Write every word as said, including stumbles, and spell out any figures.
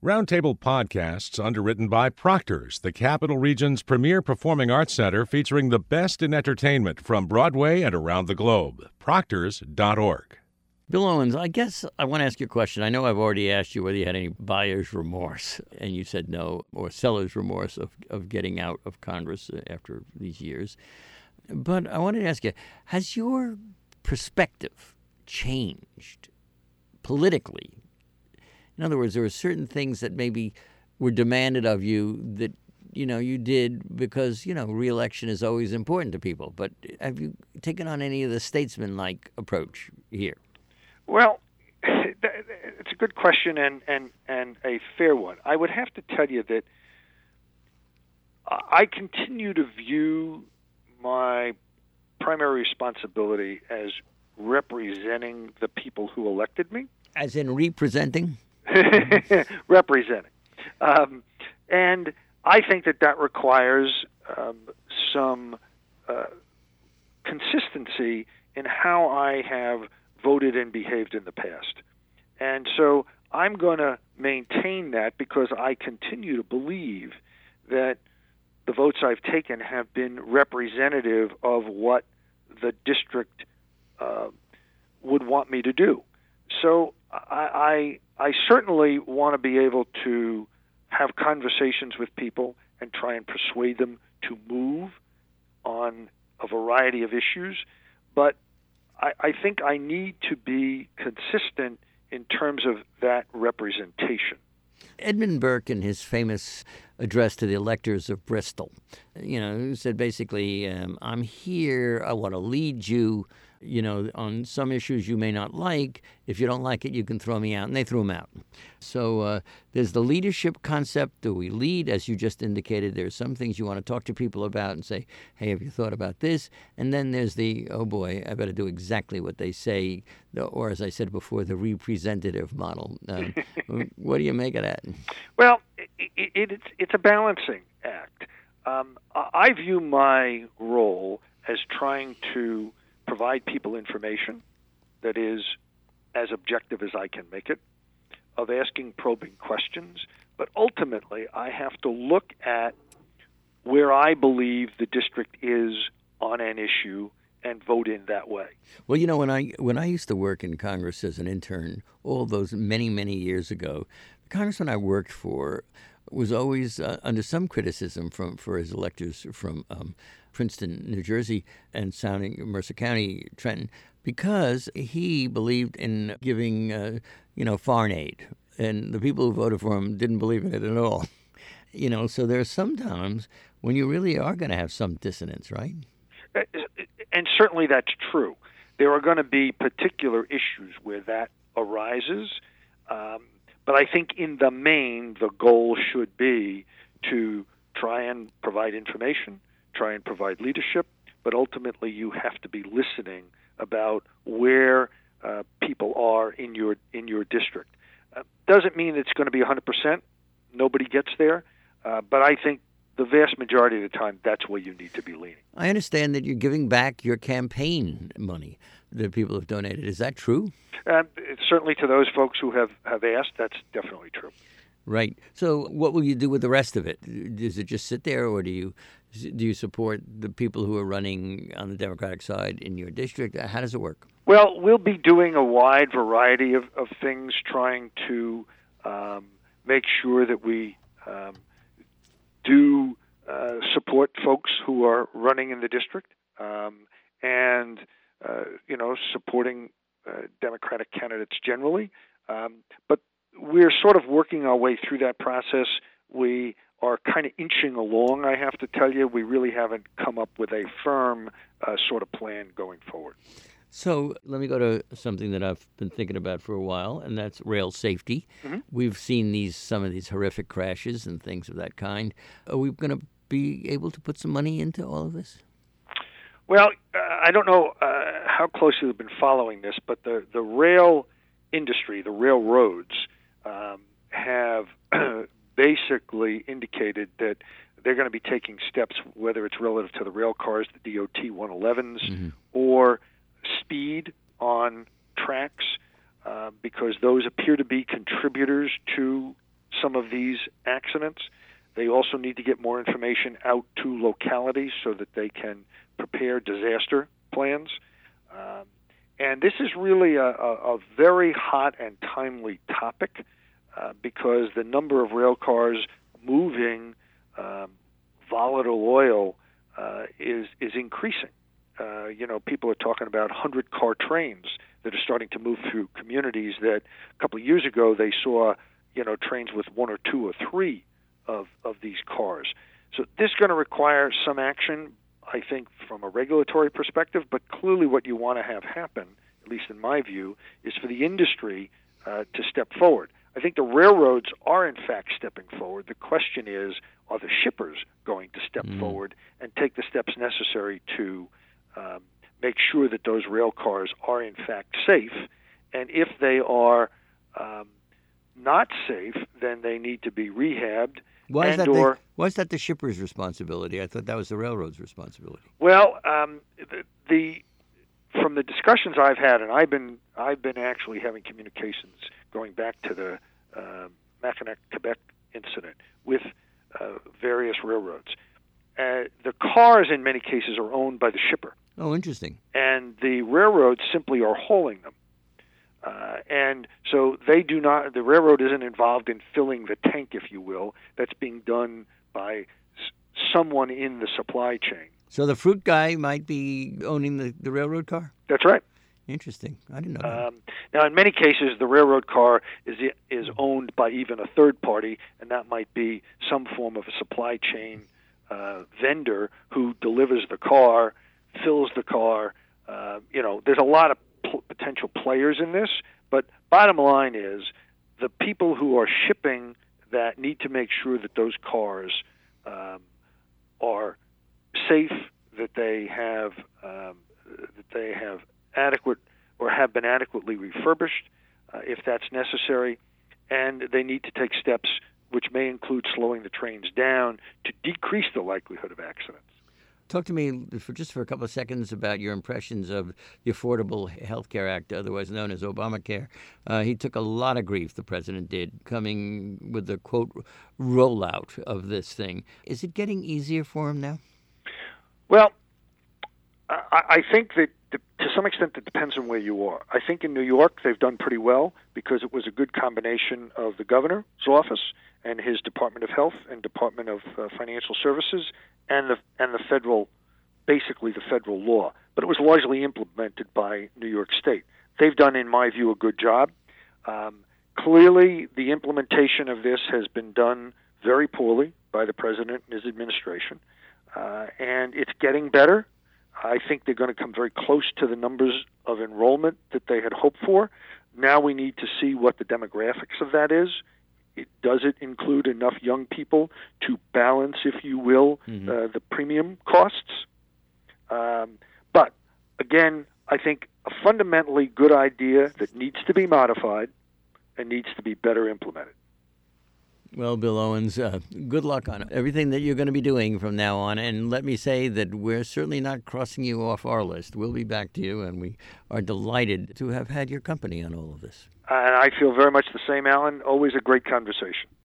Roundtable Podcasts, underwritten by Proctor's, the Capital Region's premier performing arts center featuring the best in entertainment from Broadway and around the globe. Proctors dot org. Bill Owens, I guess I want to ask you a question. I know I've already asked you whether you had any buyer's remorse, and you said no, or seller's remorse of, of getting out of Congress after these years. But I wanted to ask you, has your perspective changed politically? In other words, there were certain things that maybe were demanded of you that, you know, you did because, you know, re-election is always important to people. But have you taken on any of the statesman-like approach here? Well, it's a good question and, and, and a fair one. I would have to tell you that I continue to view my primary responsibility as representing the people who elected me. As in representing? Representing. Um, and I think that that requires um, some uh, consistency in how I have voted and behaved in the past. And so I'm going to maintain that because I continue to believe that the votes I've taken have been representative of what the district uh, would want me to do. So I, I, I certainly want to be able to have conversations with people and try and persuade them to move on a variety of issues. But I, I think I need to be consistent in terms of that representation. Edmund Burke, in his famous address to the electors of Bristol, you know, said basically, um, I'm here, I want to lead you, you know, on some issues you may not like. If you don't like it, you can throw me out. And they threw him out. So uh, there's the leadership concept. Do we lead? As you just indicated, there's some things you want to talk to people about and say, hey, have you thought about this? And then there's the, oh boy, I better do exactly what they say, or as I said before, the representative model. Um, what do you make of that? Well, it, it, it's, it's a balancing act. Um, I view my role as trying to provide people information that is as objective as I can make it, of asking probing questions, but ultimately I have to look at where I believe the district is on an issue and vote in that way. Well, you know, when I when I used to work in Congress as an intern, all those many, many years ago, the congressman I worked for was always uh, under some criticism from for his electors from um, Princeton, New Jersey, and sounding Mercer County, Trenton, because he believed in giving, uh, you know, foreign aid, and the people who voted for him didn't believe in it at all. You know, so there's some times when you really are going to have some dissonance, right? And certainly that's true. There are going to be particular issues where that arises, um, but I think in the main, the goal should be to try and provide information, try and provide leadership, but ultimately you have to be listening about where uh, people are in your in your district. Uh, doesn't mean it's going to be one hundred percent. Nobody gets there, uh, but I think the vast majority of the time, that's where you need to be leaning. I understand that you're giving back your campaign money that people have donated. Is that true? Uh, certainly to those folks who have, have asked, that's definitely true. Right. So what will you do with the rest of it? Does it just sit there, or do you do you support the people who are running on the Democratic side in your district? How does it work? Well, we'll be doing a wide variety of, of things, trying to um, make sure that we um, do uh, support folks who are running in the district, um, and uh, you know, supporting uh, Democratic candidates generally. Um, but we're sort of working our way through that process. We are kind of inching along, I have to tell you. We really haven't come up with a firm uh, sort of plan going forward. So let me go to something that I've been thinking about for a while, and that's rail safety. Mm-hmm. We've seen these some of these horrific crashes and things of that kind. Are we going to be able to put some money into all of this? Well, uh, I don't know uh, how closely you've been following this, but the, the rail industry, the railroads, um, have basically indicated that they're going to be taking steps, whether it's relative to the rail cars, the D O T one elevens, mm-hmm. or speed on tracks, uh, because those appear to be contributors to some of these accidents. They also need to get more information out to localities so that they can prepare disaster plans. Um, and this is really a, a, a very hot and timely topic uh, because the number of rail cars moving um, volatile oil uh, is is increasing. Uh, you know, people are talking about one hundred car trains that are starting to move through communities that a couple of years ago they saw, you know, trains with one or two or three of, of these cars. So this is going to require some action, I think, from a regulatory perspective, but clearly what you want to have happen, at least in my view, is for the industry uh, to step forward. I think the railroads are, in fact, stepping forward. The question is, are the shippers going to step mm. forward and take the steps necessary to um, make sure that those rail cars are, in fact, safe? And if they are um, not safe, then they need to be rehabbed. Why is, and that or, the, why is that the shipper's responsibility? I thought that was the railroad's responsibility. Well, um, the, the from the discussions I've had, and I've been I've been actually having communications going back to the uh, Mackinac, Quebec incident with uh, various railroads. Uh, the cars, in many cases, are owned by the shipper. Oh, interesting. And the railroads simply are hauling them. Uh, and so they do not, the railroad isn't involved in filling the tank, if you will. That's being done by s- someone in the supply chain. So the fruit guy might be owning the, the railroad car? That's right. Interesting. I didn't know that. Um, now, in many cases, the railroad car is is owned by even a third party, and that might be some form of a supply chain uh, vendor who delivers the car, fills the car. Uh, you know, there's a lot of p- potential players in this, but bottom line is the people who are shipping that need to make sure that those cars um, are safe, that they have um, that they have adequate or have been adequately refurbished, uh, if that's necessary, and they need to take steps which may include slowing the trains down to decrease the likelihood of accidents. Talk to me for just for a couple of seconds about your impressions of the Affordable Health Care Act, otherwise known as Obamacare. Uh, he took a lot of grief, the president did, coming with the, quote, rollout of this thing. Is it getting easier for him now? Well, I, I think that to some extent it depends on where you are. I think in New York they've done pretty well because it was a good combination of the governor's office and his Department of Health and Department of uh, Financial Services and the and the federal, basically the federal law. But it was largely implemented by New York State. They've done, in my view, a good job. Um, clearly, the implementation of this has been done very poorly by the president and his administration, uh, and it's getting better. I think they're going to come very close to the numbers of enrollment that they had hoped for. Now we need to see what the demographics of that is. It, does it include enough young people to balance, if you will, mm-hmm. uh, the premium costs? Um, but, again, I think a fundamentally good idea that needs to be modified and needs to be better implemented. Well, Bill Owens, uh, good luck on everything that you're going to be doing from now on. And let me say that we're certainly not crossing you off our list. We'll be back to you, and we are delighted to have had your company on all of this. And I feel very much the same, Alan. Always a great conversation.